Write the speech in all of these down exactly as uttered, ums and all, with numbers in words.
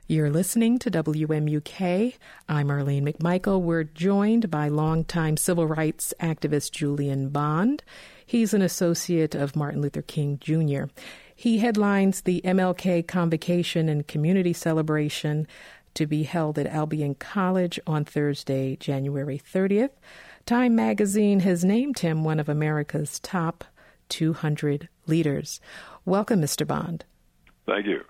You're listening to W M U K. I'm Arlene McMichael. We're joined by longtime civil rights activist Julian Bond. He's an associate of Martin Luther King Junior He headlines the M L K Convocation and Community Celebration to be held at Albion College on Thursday, January thirtieth. Time magazine has named him one of America's top two hundred leaders. Welcome, Mister Bond. Thank you.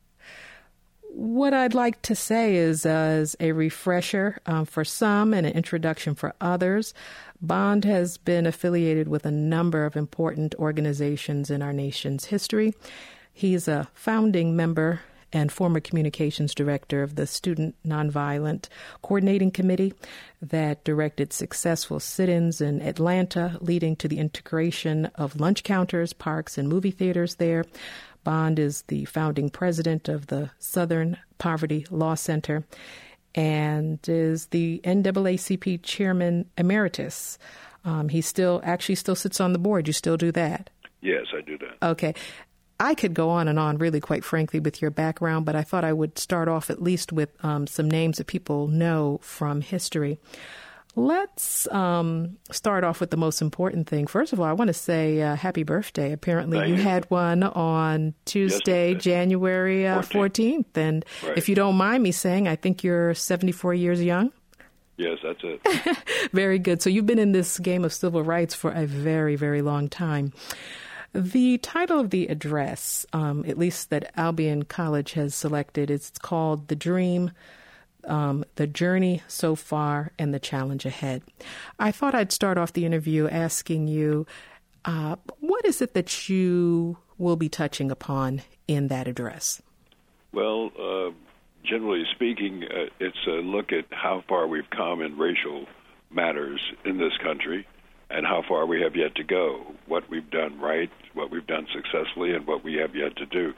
What I'd like to say is, uh, as a refresher um, for some and an introduction for others, Bond has been affiliated with a number of important organizations in our nation's history. He's a founding member and former communications director of the Student Nonviolent Coordinating Committee that directed successful sit-ins in Atlanta, leading to the integration of lunch counters, parks, and movie theaters there. Bond is the founding president of the Southern Poverty Law Center and is the N double A C P chairman emeritus. Um, he still actually still sits on the board. You still do that? Yes, I do that. Okay. I could go on and on, really, quite frankly, with your background, but I thought I would start off at least with um, some names that people know from history. Let's um, start off with the most important thing. First of all, I want to say uh, happy birthday. Apparently, you, you had one on Tuesday, yes, January uh, fourteenth. And right. If you don't mind me saying, I think you're seventy-four years young. Yes, that's it. Very good. So you've been in this game of civil rights for a very, very long time. The title of the address, um, at least that Albion College has selected, is called The Dream, Um, the Journey So Far and the Challenge Ahead. I thought I'd start off the interview asking you, uh, what is it that you will be touching upon in that address? Well, uh, generally speaking, uh, it's a look at how far we've come in racial matters in this country and how far we have yet to go, what we've done right, what we've done successfully, and what we have yet to do.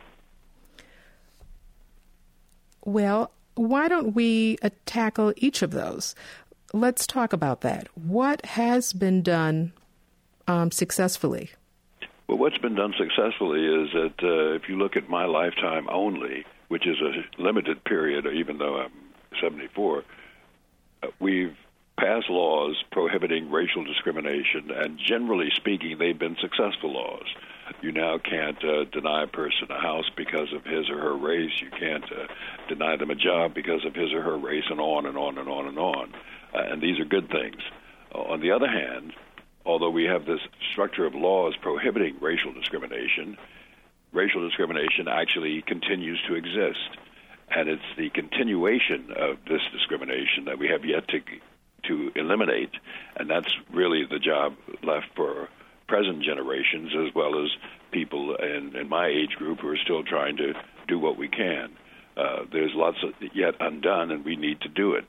Well, why don't we uh, tackle each of those? Let's talk about that. What has been done um, successfully? Well, what's been done successfully is that uh, if you look at my lifetime only, which is a limited period, even though I'm seventy-four, uh, we've passed laws prohibiting racial discrimination, and generally speaking, they've been successful laws. You now can't uh, deny a person a house because of his or her race. You can't uh, deny them a job because of his or her race, and on and on and on and on. Uh, and these are good things. Uh, on the other hand, although we have this structure of laws prohibiting racial discrimination, racial discrimination actually continues to exist. And it's the continuation of this discrimination that we have yet to to eliminate, and that's really the job left for present generations as well as people in, in my age group who are still trying to do what we can. Uh, there's lots of yet undone, and we need to do it.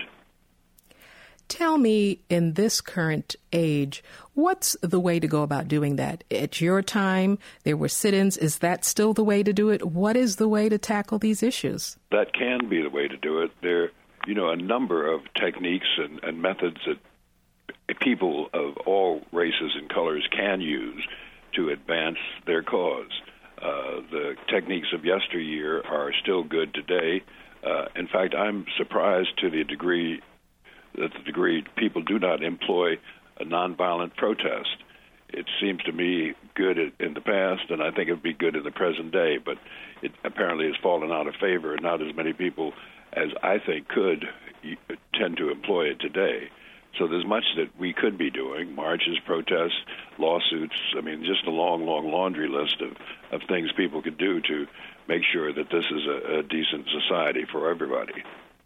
Tell me, in this current age, what's the way to go about doing that? At your time, there were sit-ins. Is that still the way to do it? What is the way to tackle these issues? That can be the way to do it. There you know, a number of techniques and, and methods that people of all races and colors can use to advance their cause. Uh, the techniques of yesteryear are still good today. Uh, in fact, I'm surprised to the degree that the degree people do not employ a nonviolent protest. It seems to me good in the past, and I think it would be good in the present day, but it apparently has fallen out of favor, and not as many people as I think could tend to employ it today. So there's much that we could be doing, marches, protests, lawsuits. I mean, just a long, long laundry list of, of things people could do to make sure that this is a, a decent society for everybody.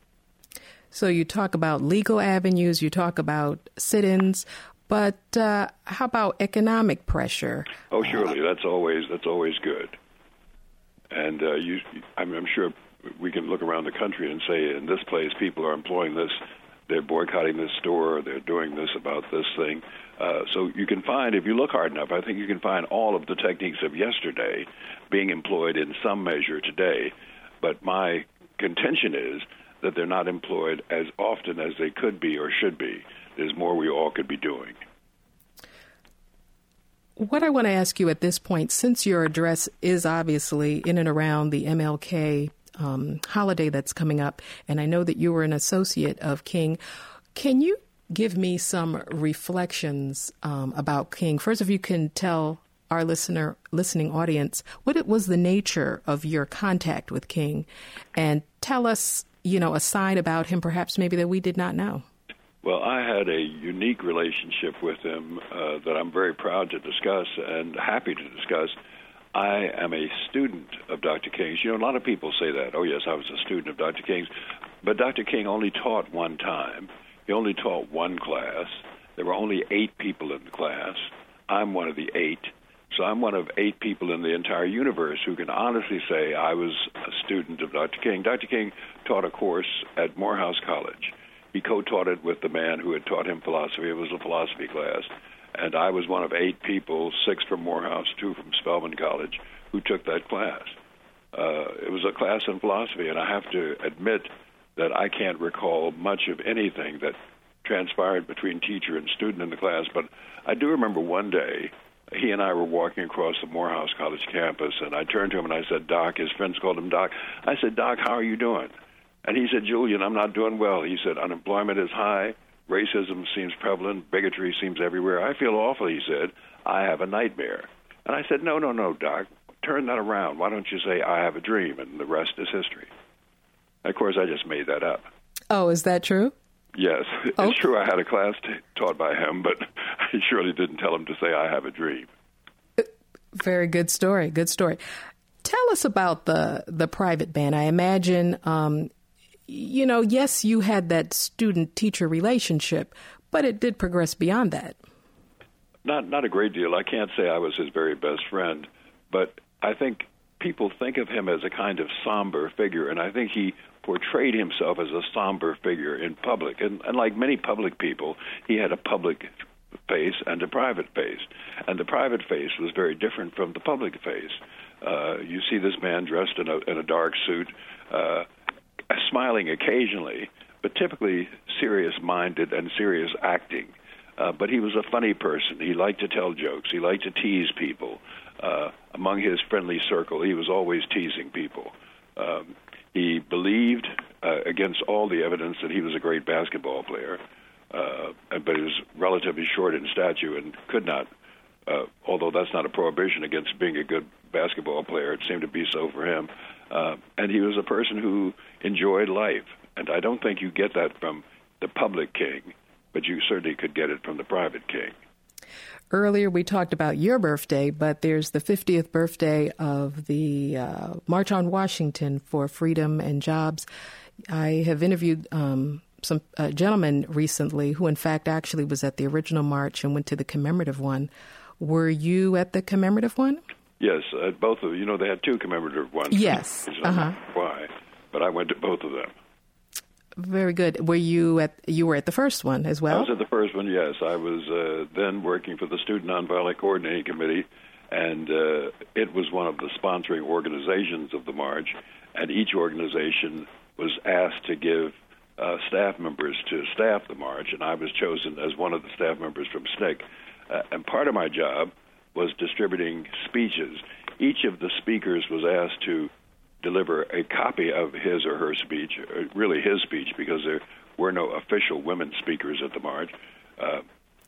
So you talk about legal avenues, you talk about sit-ins, but uh, how about economic pressure? Oh, surely. That's always that's always good. And uh, you, I'm, I'm sure we can look around the country and say, in this place, people are employing this, they're boycotting this store, they're doing this about this thing. Uh, so you can find, if you look hard enough, I think you can find all of the techniques of yesterday being employed in some measure today. But my contention is that they're not employed as often as they could be or should be. There's more we all could be doing. What I want to ask you at this point, since your address is obviously in and around the M L K um, holiday that's coming up, and I know that you were an associate of King. Can you give me some reflections um, about King? First, if you can tell our listener, listening audience, what it was the nature of your contact with King, and tell us, you know, a side about him, perhaps maybe that we did not know. Well, I had a unique relationship with him uh, that I'm very proud to discuss and happy to discuss. I am a student of Doctor King's. You know, a lot of people say that. Oh, yes, I was a student of Doctor King's. But Doctor King only taught one time. He only taught one class. There were only eight people in the class. I'm one of the eight. So I'm one of eight people in the entire universe who can honestly say I was a student of Doctor King. Doctor King taught a course at Morehouse College. He co-taught it with the man who had taught him philosophy. It was a philosophy class. And I was one of eight people, six from Morehouse, two from Spelman College, who took that class. Uh, it was a class in philosophy, and I have to admit that I can't recall much of anything that transpired between teacher and student in the class. But I do remember one day, he and I were walking across the Morehouse College campus, and I turned to him and I said, Doc, his friends called him Doc. I said, Doc, how are you doing? And he said, Julian, I'm not doing well. He said, unemployment is high, racism seems prevalent, bigotry seems everywhere. I feel awful, he said. I have a nightmare. And I said, no, no, no, Doc, turn that around. Why don't you say, I have a dream, and the rest is history. And of course, I just made that up. Oh, is that true? Yes, it's okay. true. I had a class t- taught by him, but I surely didn't tell him to say, I have a dream. Very good story. Good story. Tell us about the, the private band. I imagine, um, you know, yes, you had that student-teacher relationship, but it did progress beyond that. Not, not a great deal. I can't say I was his very best friend, but I think people think of him as a kind of somber figure, and I think he portrayed himself as a somber figure in public. And, and like many public people, he had a public face and a private face. And the private face was very different from the public face. Uh, you see this man dressed in a, in a dark suit, uh, smiling occasionally, but typically serious-minded and serious acting. Uh, but he was a funny person. He liked to tell jokes. He liked to tease people. Uh, among his friendly circle, he was always teasing people. Um, he believed, uh, against all the evidence, that he was a great basketball player, uh, but he was relatively short in stature and could not, uh, although that's not a prohibition against being a good basketball player, it seemed to be so for him. Uh, and he was a person who enjoyed life. And I don't think you get that from the public King, but you certainly could get it from the private King. Earlier we talked about your birthday, but there's the fiftieth birthday of the uh, March on Washington for Freedom and Jobs. I have interviewed um, some uh, gentlemen recently who, in fact, actually was at the original march and went to the commemorative one. Were you at the commemorative one? Yes, uh, both of you know they had two commemorative ones. Yes. I don't know why, but I went to both of them. Very good. Were you at you were at the first one as well? I was at the first one, yes. I was uh, then working for the Student Nonviolent Coordinating Committee, and uh, it was one of the sponsoring organizations of the march, and each organization was asked to give uh, staff members to staff the march, and I was chosen as one of the staff members from S N C C. Uh, and part of my job was distributing speeches. Each of the speakers was asked to deliver a copy of his or her speech, or really his speech, because there were no official women speakers at the march. Uh,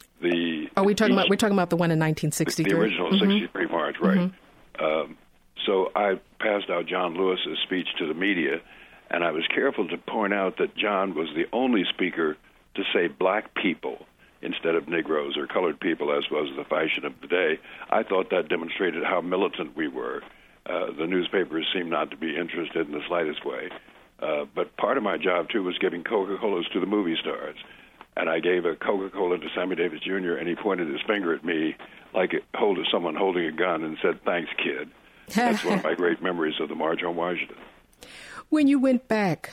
the Are we talking each, about? We're talking about the one in nineteen sixty-three. The original mm-hmm. sixty-three march, right? Mm-hmm. Um, so I passed out John Lewis's speech to the media, and I was careful to point out that John was the only speaker to say black people instead of Negroes or colored people, as was the fashion of the day. I thought that demonstrated how militant we were. Uh, the newspapers seemed not to be interested in the slightest way. Uh, but part of my job, too, was giving Coca-Colas to the movie stars. And I gave a Coca-Cola to Sammy Davis Junior, and he pointed his finger at me like it hold someone holding a gun and said, "Thanks, kid." That's one of my great memories of the March on Washington. When you went back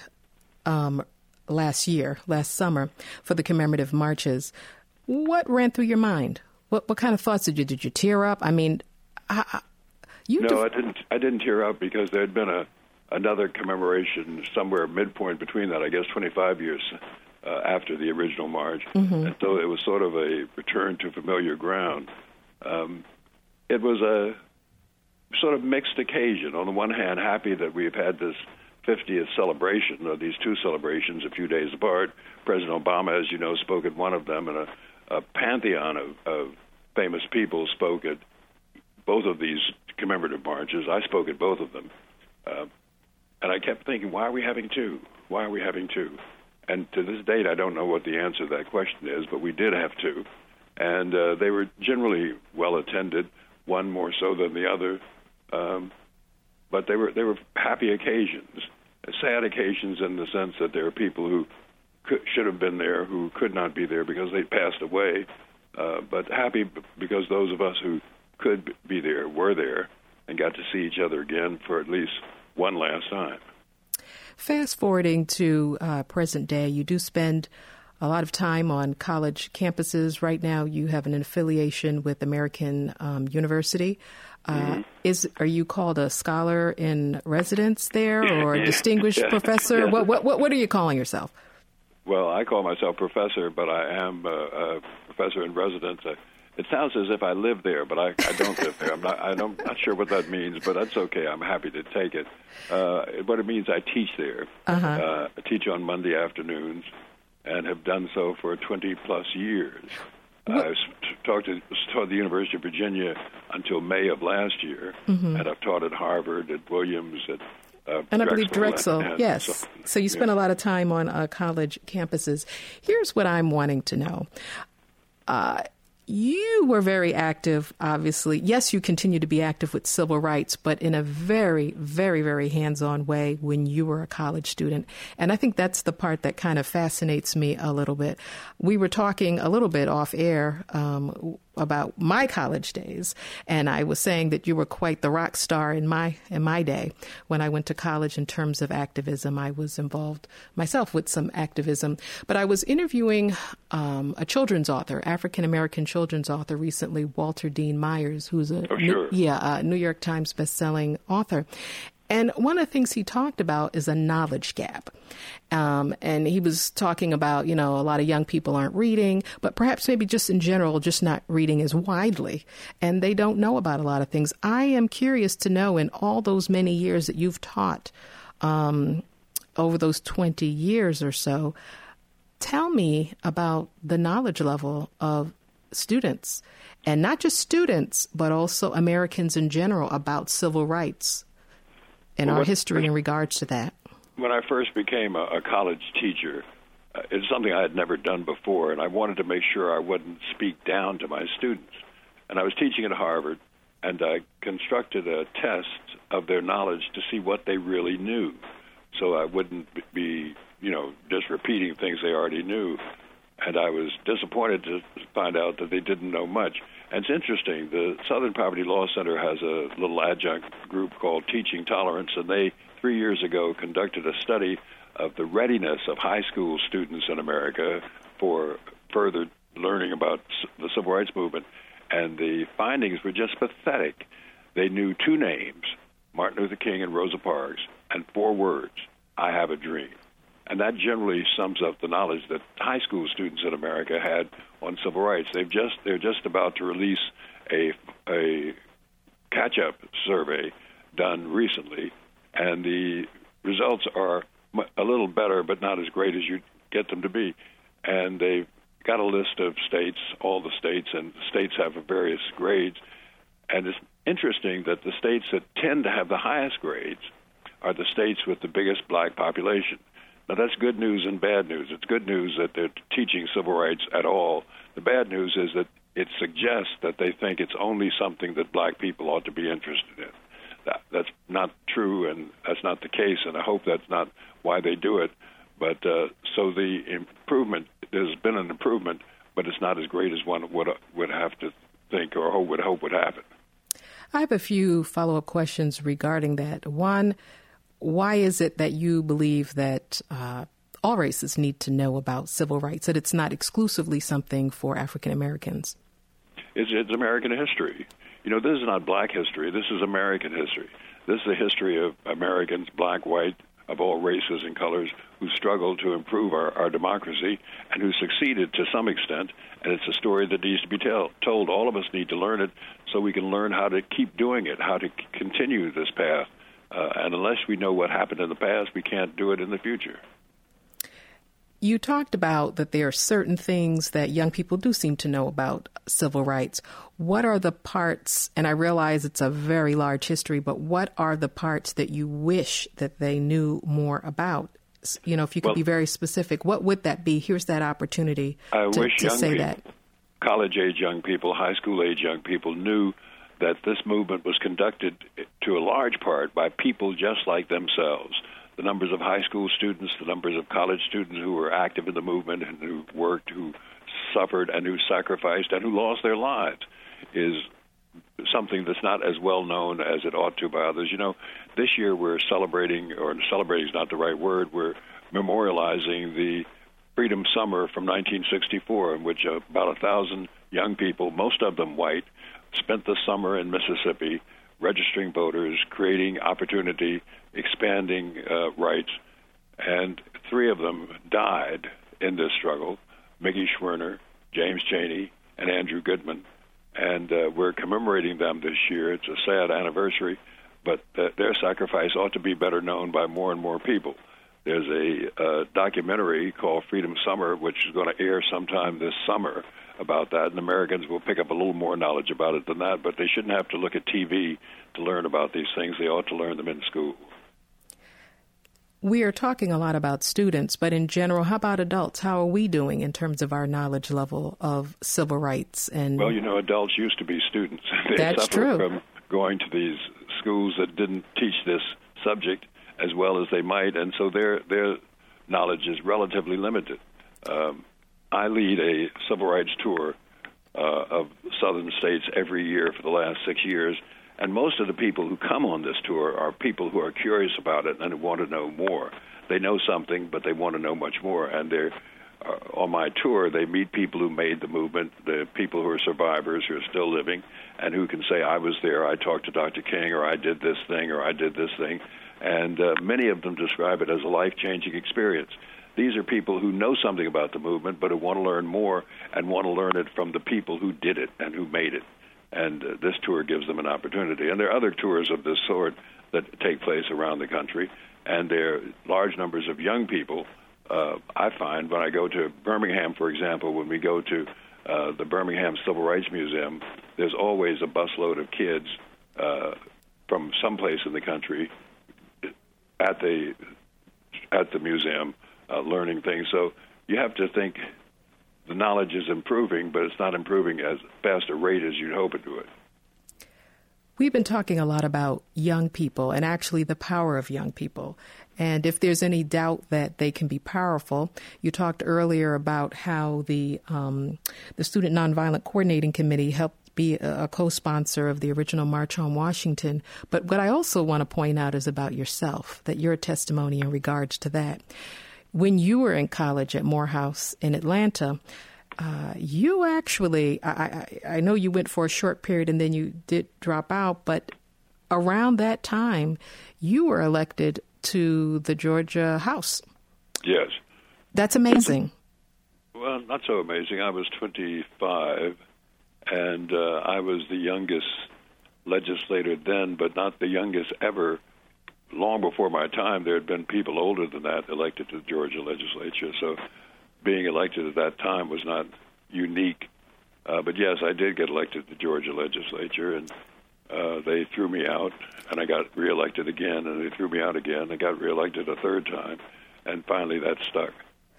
um, last year, last summer, for the commemorative marches, what ran through your mind? What what kind of thoughts did you, did you tear up? I mean, I, You no, def- I didn't. I didn't tear up because there had been a another commemoration somewhere midpoint between that. I guess twenty-five years uh, after the original march, mm-hmm. and so it was sort of a return to familiar ground. Um, it was a sort of mixed occasion. On the one hand, happy that we've had this fiftieth celebration, of these two celebrations a few days apart. President Obama, as you know, spoke at one of them, and a, a pantheon of, of famous people spoke at both of these commemorative marches. I spoke at both of them. Uh, and I kept thinking, why are we having two? Why are we having two? And to this date, I don't know what the answer to that question is, but we did have two. And uh, they were generally well attended, one more so than the other. Um, but they were they were happy occasions, sad occasions in the sense that there are people who could, should have been there who could not be there because they passed away. Uh, but happy because those of us who could be there were there and got to see each other again for at least one last time. Fast forwarding to uh, present day, you do spend a lot of time on college campuses. Right now, you have an affiliation with American um, University. Uh, mm-hmm. Is are you called a scholar in residence there, or a distinguished yeah. professor? Yeah. What what what are you calling yourself? Well, I call myself professor, but I am a, a professor in residence. I, It sounds as if I live there, but I, I don't live there. I'm not, I don't, not sure what that means, but that's okay. I'm happy to take it. Uh, what it means, I teach there. Uh-huh. Uh, I teach on Monday afternoons and have done so for twenty-plus years. I taught, to, taught at the University of Virginia until May of last year, mm-hmm. and I've taught at Harvard, at Williams, at Uh, and I Drexel, believe Drexel, and, yes. So, so you spend yeah. a lot of time on uh, college campuses. Here's what I'm wanting to know. Uh, you were very active, obviously. Yes, you continue to be active with civil rights, but in a very, very, very hands-on way when you were a college student. And I think that's the part that kind of fascinates me a little bit. We were talking a little bit off air um, about my college days, and I was saying that you were quite the rock star in my in my day. When I went to college in terms of activism, I was involved myself with some activism. But I was interviewing um, a children's author, African-American children's author recently, Walter Dean Myers, who's a oh, sure. New, yeah, a New York Times bestselling author. And one of the things he talked about is a knowledge gap. Um, and he was talking about, you know, a lot of young people aren't reading, but perhaps maybe just in general, just not reading as widely. And they don't know about a lot of things. I am curious to know, in all those many years that you've taught, um, over those twenty years or so, tell me about the knowledge level of students, and not just students, but also Americans in general, about civil rights and well, our history in regards to that. When I first became a, a college teacher, uh, it's something I had never done before, and I wanted to make sure I wouldn't speak down to my students. And I was teaching at Harvard, and I constructed a test of their knowledge to see what they really knew, so I wouldn't be, you know, just repeating things they already knew. And I was disappointed to find out that they didn't know much. And it's interesting, the Southern Poverty Law Center has a little adjunct group called Teaching Tolerance, and they, three years ago, conducted a study of the readiness of high school students in America for further learning about the civil rights movement. And the findings were just pathetic. They knew two names, Martin Luther King and Rosa Parks, and four words, I have a dream. And that generally sums up the knowledge that high school students in America had on civil rights. They've just they're just about to release a a catch-up survey done recently, and the results are a little better, but not as great as you get them to be. And they've got a list of states, all the states, and the states have various grades. And it's interesting that the states that tend to have the highest grades are the states with the biggest black population. Now, that's good news and bad news. It's good news that they're teaching civil rights at all. The bad news is that it suggests that they think it's only something that black people ought to be interested in. That, that's not true, and that's not the case, and I hope that's not why they do it. But uh, so the improvement, there's been an improvement, but it's not as great as one would, would have to think or hope would, hope would happen. I have a few follow-up questions regarding that. One, why is it that you believe that uh, all races need to know about civil rights, that it's not exclusively something for African Americans? It's, it's American history. You know, this is not black history. This is American history. This is the history of Americans, black, white, of all races and colors, who struggled to improve our, our democracy and who succeeded to some extent. And it's a story that needs to be tell, told. All of us need to learn it so we can learn how to keep doing it, how to c- continue this path Uh, and unless we know what happened in the past, we can't do it in the future. You talked about that there are certain things that young people do seem to know about civil rights. What are the parts, and I realize it's a very large history, but what are the parts that you wish that they knew more about? You know, if you could well, be very specific, what would that be? Here's that opportunity I to, wish to young say people, that. college-age young people, high school-age young people knew that this movement was conducted to a large part by people just like themselves. The numbers of high school students, the numbers of college students who were active in the movement and who worked, who suffered and who sacrificed and who lost their lives is something that's not as well known as it ought to by others. You know, this year we're celebrating, or celebrating is not the right word, we're memorializing the Freedom Summer from nineteen sixty-four, in which about a thousand young people, most of them white, spent the summer in Mississippi registering voters, creating opportunity, expanding uh, rights, and three of them died in this struggle, Mickey Schwerner, James Chaney, and Andrew Goodman. And uh, we're commemorating them this year. It's a sad anniversary, but th- their sacrifice ought to be better known by more and more people. There's a uh, documentary called Freedom Summer, which is going to air sometime this summer about that, and Americans will pick up a little more knowledge about it than that, but they shouldn't have to look at T V to learn about these things. They ought to learn them in school. We are talking a lot about students, but in general, how about adults? How are we doing in terms of our knowledge level of civil rights? And well, you know, adults used to be students. They That's suffered true. from going to these schools that didn't teach this subject as well as they might, and so their their knowledge is relatively limited. Um, I lead a civil rights tour uh, of southern states every year for the last six years, and most of the people who come on this tour are people who are curious about it and who want to know more. They know something, but they want to know much more, and they're uh, on my tour, they meet people who made the movement, the people who are survivors, who are still living, and who can say, I was there, I talked to Doctor King, or I did this thing, or I did this thing. And uh, many of them describe it as a life-changing experience. These are people who know something about the movement, but who want to learn more and want to learn it from the people who did it and who made it. And uh, this tour gives them an opportunity. And there are other tours of this sort that take place around the country, and there are large numbers of young people. Uh, I find when I go to Birmingham, for example, when we go to uh, the Birmingham Civil Rights Museum, there's always a busload of kids uh, from someplace in the country at the at the museum uh, learning things. So you have to think the knowledge is improving, but it's not improving as fast a rate as you'd hope it would. We've been talking a lot about young people and actually the power of young people. And if there's any doubt that they can be powerful, you talked earlier about how the um, the Student Nonviolent Coordinating Committee helped be a, a co-sponsor of the original March on Washington. But what I also want to point out is about yourself, that you're a testimony in regards to that. When you were in college at Morehouse in Atlanta, Uh, you actually, I, I, I know you went for a short period and then you did drop out, but around that time, you were elected to the Georgia House. Yes. That's amazing. Well, not so amazing. I was twenty-five, and uh, I was the youngest legislator then, but not the youngest ever. Long before my time, there had been people older than that elected to the Georgia legislature, so being elected at that time was not unique. Uh, but yes, I did get elected to the Georgia legislature, and uh, they threw me out, and I got reelected again, and they threw me out again. I got reelected a third time, and finally that stuck.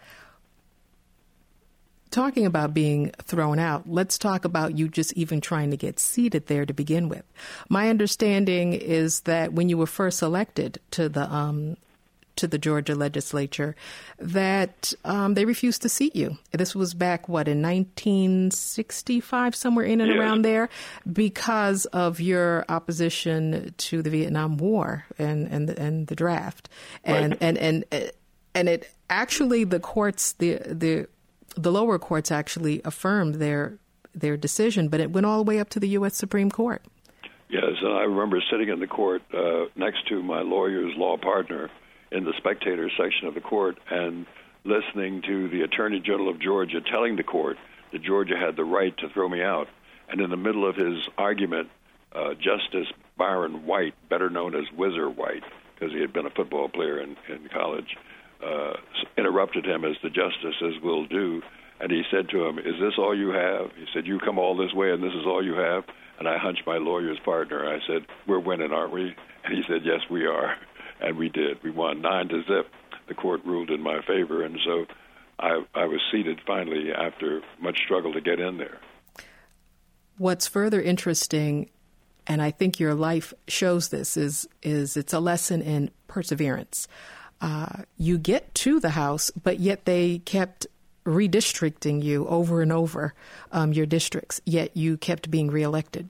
Talking about being thrown out, let's talk about you just even trying to get seated there to begin with. My understanding is that when you were first elected to the um, to the Georgia legislature, that um, they refused to seat you. This was back, what, in nineteen sixty-five, somewhere in and yes. around there, because of your opposition to the Vietnam War and and the, and the draft. And, right. and and and it actually, the courts, the the the lower courts actually affirmed their their decision, but it went all the way up to the U S Supreme Court. Yes, and I remember sitting in the court uh, next to my lawyer's law partner in the spectator section of the court and listening to the Attorney General of Georgia telling the court that Georgia had the right to throw me out. And in the middle of his argument, uh, Justice Byron White, better known as Whizzer White, because he had been a football player in, in college, uh, interrupted him, as the justices will do, and he said to him, "Is this all you have?" He said, "You come all this way and this is all you have?" And I hunched my lawyer's partner. I said, "We're winning, aren't we?" And he said, "Yes, we are." And we did. We won nine to zip. The court ruled in my favor, and so I, I was seated finally after much struggle to get in there. What's further interesting, and I think your life shows this, is is it's a lesson in perseverance. Uh, you get to the House, but yet they kept redistricting you over and over, um, your districts, yet you kept being reelected.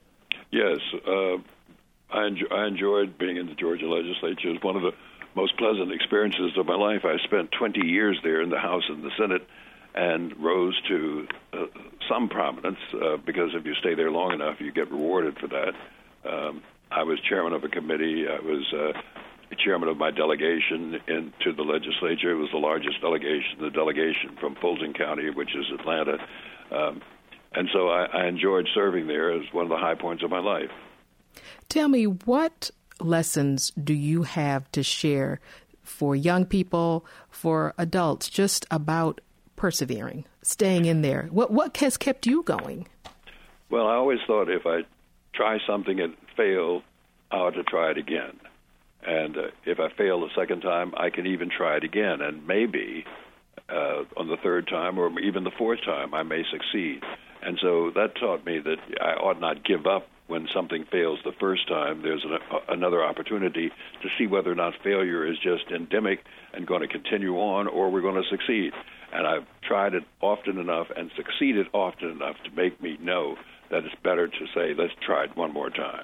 Yes, uh, I, enjoy, I enjoyed being in the Georgia legislature. It was one of the most pleasant experiences of my life. I spent twenty years there in the House and the Senate and rose to uh, some prominence uh, because if you stay there long enough, you get rewarded for that. Um, I was chairman of a committee. I was uh, chairman of my delegation into the legislature. It was the largest delegation, the delegation from Fulton County, which is Atlanta. Um, and so I, I enjoyed serving there as one of the high points of my life. Tell me, what lessons do you have to share for young people, for adults, just about persevering, staying in there? What what has kept you going? Well, I always thought if I try something and fail, I ought to try it again. And uh, if I fail the second time, I can even try it again. And maybe uh, on the third time or even the fourth time, I may succeed. And so that taught me that I ought not give up when something fails the first time. There's an, uh, another opportunity to see whether or not failure is just endemic and going to continue on, or we're going to succeed. And I've tried it often enough and succeeded often enough to make me know that it's better to say, let's try it one more time.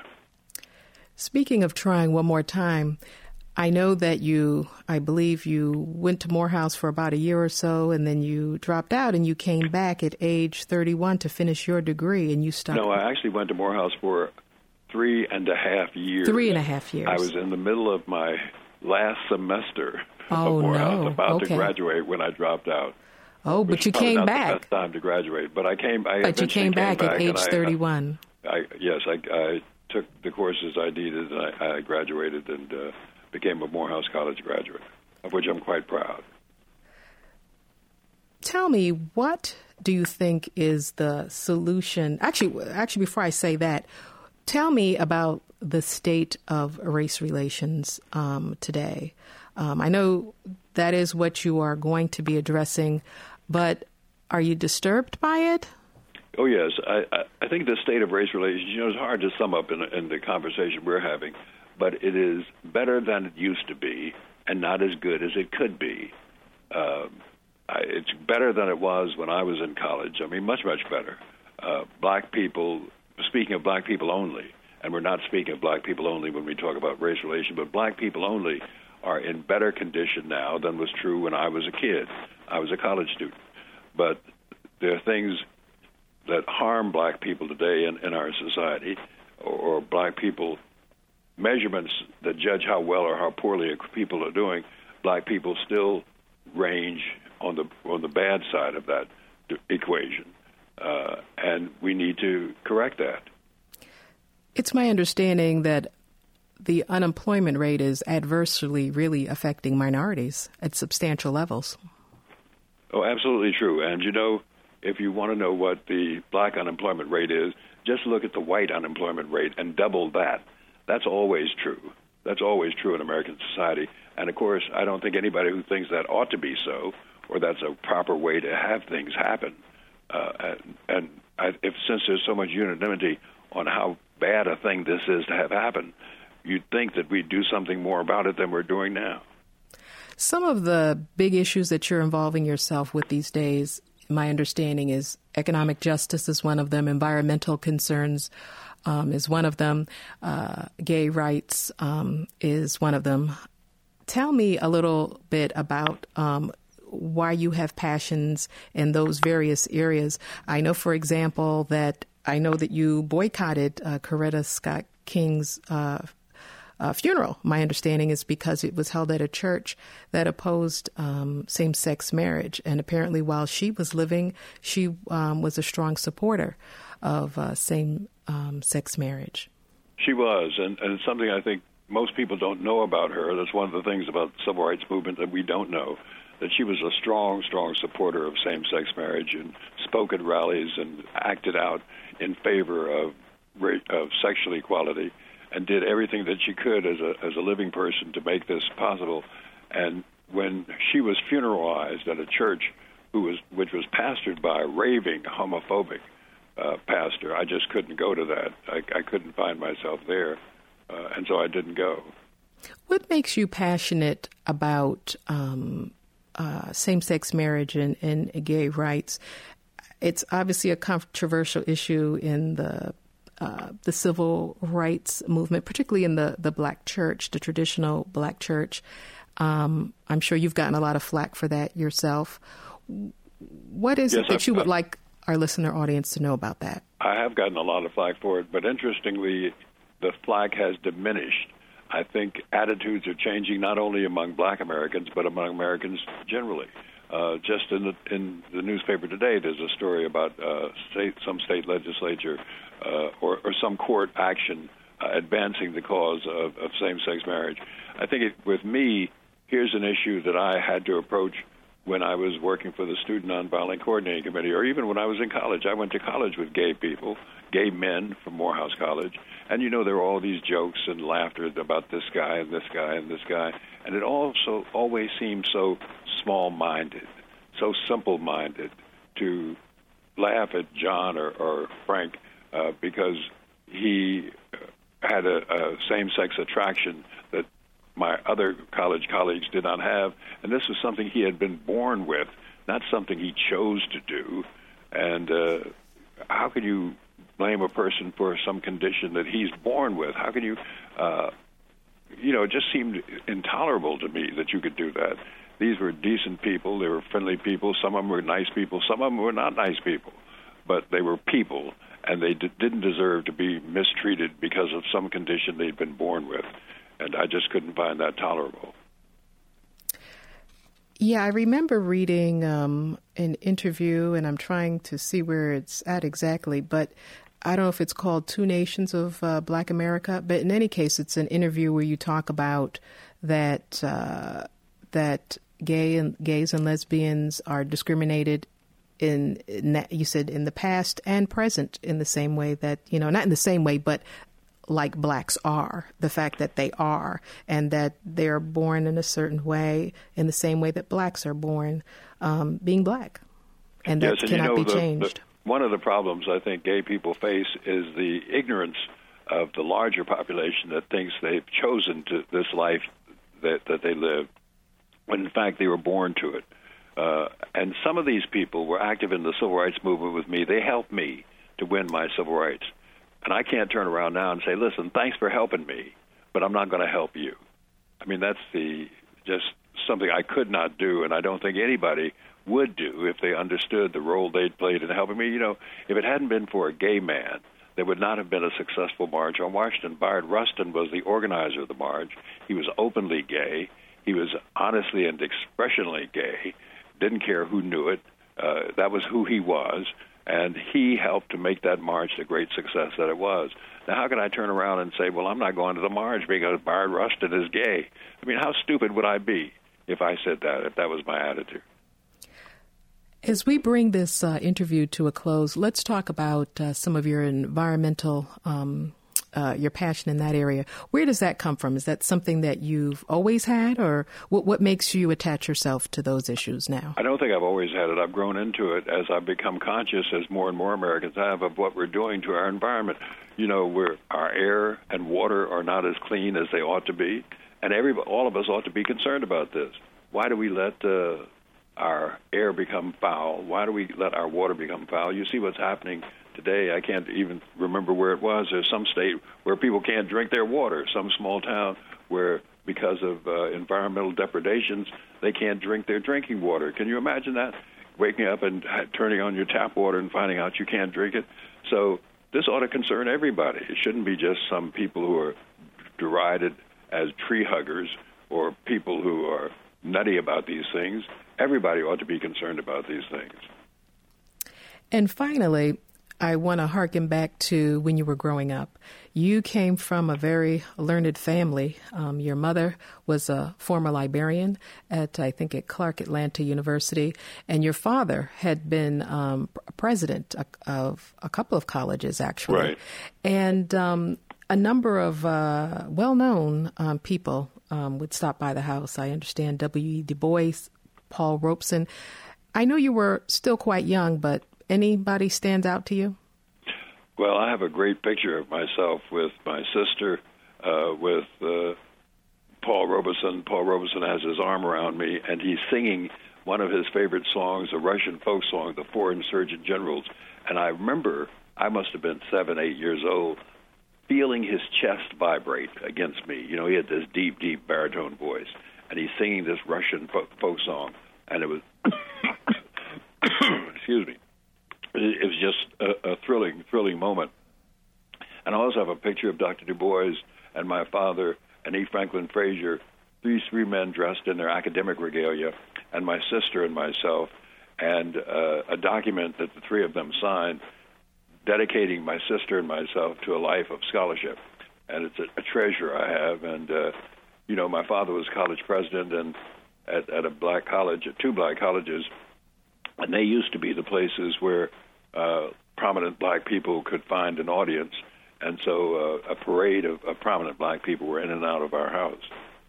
Speaking of trying one more time, I know that you, I believe you went to Morehouse for about a year or so, and then you dropped out and you came back at age thirty-one to finish your degree, and you stuck. No, I actually went to Morehouse for three and a half years. Three and a half years. I was in the middle of my last semester oh, of Morehouse, no. about okay. to graduate when I dropped out. Oh, but you came not back. The best time to graduate, but I came. I but you came back, came back at age I, thirty-one. I, yes, I, I took the courses I needed, and I, I graduated and uh, became a Morehouse College graduate, of which I'm quite proud. Tell me, what do you think is the solution? Actually, actually, before I say that, tell me about the state of race relations um, today. Um, I know that is what you are going to be addressing, but are you disturbed by it? Oh, yes. I, I, I think the state of race relations, you know, it's hard to sum up in, in the conversation we're having, but it is better than it used to be and not as good as it could be. Uh, I, it's better than it was when I was in college. I mean, much, much better. Uh, black people, speaking of black people only, and we're not speaking of black people only when we talk about race relations, but black people only are in better condition now than was true when I was a kid. I was a college student. But there are things that harm black people today in, in our society, or, or black people, measurements that judge how well or how poorly people are doing. Black people still range on the on the bad side of that equation, uh, and we need to correct that. It's my understanding that the unemployment rate is adversely really affecting minorities at substantial levels. Oh, absolutely true. And, you know, if you want to know what the black unemployment rate is, just look at the white unemployment rate and double that. That's always true. That's always true in American society. And, of course, I don't think anybody who thinks that ought to be so, or that's a proper way to have things happen. Uh, and and I, if since there's so much unanimity on how bad a thing this is to have happen, you'd think that we'd do something more about it than we're doing now. Some of the big issues that you're involving yourself with these days, my understanding is economic justice is one of them, environmental concerns um, is one of them, uh, gay rights um, is one of them. Tell me a little bit about um, why you have passions in those various areas. I know, for example, that I know that you boycotted uh, Coretta Scott King's uh, uh, funeral. My understanding is because it was held at a church that opposed um, same-sex marriage. And apparently while she was living, she um, was a strong supporter of uh, same-sex marriage. She was, and, and it's something I think most people don't know about her. That's one of the things about the civil rights movement that we don't know, that she was a strong, strong supporter of same-sex marriage and spoke at rallies and acted out in favor of, of sexual equality and did everything that she could as a, as a living person to make this possible. And when she was funeralized at a church who was, which was pastored by a raving homophobic uh, pastor, I just couldn't go to that. I, I couldn't find myself there, uh, and so I didn't go. What makes you passionate about um, uh, same-sex marriage and, and gay rights? It's obviously a controversial issue in the uh, the civil rights movement, particularly in the, the black church, the traditional black church. Um, I'm sure you've gotten a lot of flack for that yourself. What is yes, it that I've, you would I've, like our listener audience to know about that? I have gotten a lot of flack for it, but interestingly, the flack has diminished. I think attitudes are changing not only among black Americans, but among Americans generally. Uh, just in the, in the newspaper today, there's a story about uh, state, some state legislature uh, or, or some court action uh, advancing the cause of, of same-sex marriage. I think it, with me, here's an issue that I had to approach when I was working for the Student Nonviolent Coordinating Committee, or even when I was in college. I went to college with gay people, gay men from Morehouse College, and you know there were all these jokes and laughter about this guy and this guy and this guy, and it also always seemed so small-minded, so simple-minded to laugh at John or, or Frank uh, because he had a, a same-sex attraction that my other college colleagues did not have, and this was something he had been born with, not something he chose to do. And uh, how can you blame a person for some condition that he's born with? How can you, uh, you know, it just seemed intolerable to me that you could do that. These were decent people. They were friendly people. Some of them were nice people. Some of them were not nice people. But they were people, and they d- didn't deserve to be mistreated because of some condition they'd been born with. And I just couldn't find that tolerable. Yeah, I remember reading um, an interview, and I'm trying to see where it's at exactly, but I don't know if it's called Two Nations of uh, Black America. But in any case, it's an interview where you talk about that uh, that gay and gays and lesbians are discriminated in, in that, you said, in the past and present in the same way that, you know, not in the same way, but like blacks are, the fact that they are, and that they're born in a certain way, in the same way that blacks are born, um, being black, and that yes, and cannot you know, be the, changed. The, one of the problems I think gay people face is the ignorance of the larger population that thinks they've chosen to this life that, that they live, when in fact they were born to it. Uh, and some of these people were active in the civil rights movement with me. They helped me to win my civil rights. And I can't turn around now and say, listen, thanks for helping me, but I'm not going to help you. I mean, that's the just something I could not do, and I don't think anybody would do if they understood the role they'd played in helping me. You know, if it hadn't been for a gay man, there would not have been a successful march on Washington. Bayard Rustin was the organizer of the march. He was openly gay. He was honestly and expressionally gay, didn't care who knew it. Uh, that was who he was. And he helped to make that march the great success that it was. Now, how can I turn around and say, well, I'm not going to the march because Bayard Rustin is gay? I mean, how stupid would I be if I said that, if that was my attitude? As we bring this uh, interview to a close, let's talk about uh, some of your environmental, um, uh, your passion in that area. Where does that come from? Is that something that you've always had, or what, what makes you attach yourself to those issues now? I don't think I've always had it. I've grown into it as I've become conscious, as more and more Americans have, of what we're doing to our environment. You know, we're, our air and water are not as clean as they ought to be, and every, all of us ought to be concerned about this. Why do we let uh, our air become foul? Why do we let our water become foul? You see what's happening today. I can't even remember where it was. There's some state where people can't drink their water, some small town where, because of uh, environmental depredations, they can't drink their drinking water. Can you imagine that? Waking up and turning on your tap water and finding out you can't drink it. So this ought to concern everybody. It shouldn't be just some people who are derided as tree huggers or people who are nutty about these things. Everybody ought to be concerned about these things. And finally, I want to harken back to when you were growing up. You came from a very learned family. Um, your mother was a former librarian at, I think, at Clark Atlanta University, and your father had been um, president of a couple of colleges, actually. Right. And um, a number of uh, well-known um, people um, would stop by the house. I understand W E Du Bois, Paul Robeson. I know you were still quite young, but anybody stands out to you? Well, I have a great picture of myself with my sister, uh, with uh, Paul Robeson. Paul Robeson has his arm around me, and he's singing one of his favorite songs, a Russian folk song, The Four Insurgent Generals. And I remember, I must have been seven, eight years old, feeling his chest vibrate against me. You know, he had this deep, deep baritone voice, and he's singing this Russian folk, folk song, and it was, excuse me, it was just a, a thrilling, thrilling moment. And I also have a picture of Doctor Du Bois and my father and E. Franklin Frazier, these three men dressed in their academic regalia, and my sister and myself, and uh, a document that the three of them signed dedicating my sister and myself to a life of scholarship. And it's a, a treasure I have. And, uh, you know, my father was college president and at, at a black college, at two black colleges, and they used to be the places where uh, prominent black people could find an audience. And so uh, a parade of, of prominent black people were in and out of our house.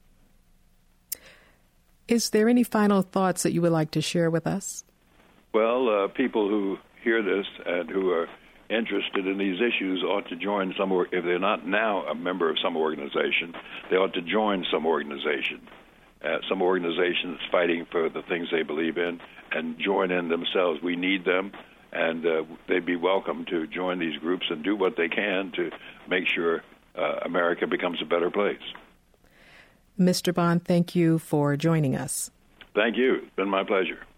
Is there any final thoughts that you would like to share with us? Well, uh, people who hear this and who are interested in these issues ought to join some, or if they're not now a member of some organization, they ought to join some organization, uh, some organization that's fighting for the things they believe in, and join in themselves. We need them, and uh, they'd be welcome to join these groups and do what they can to make sure uh, America becomes a better place. Mister Bond, thank you for joining us. Thank you. It's been my pleasure.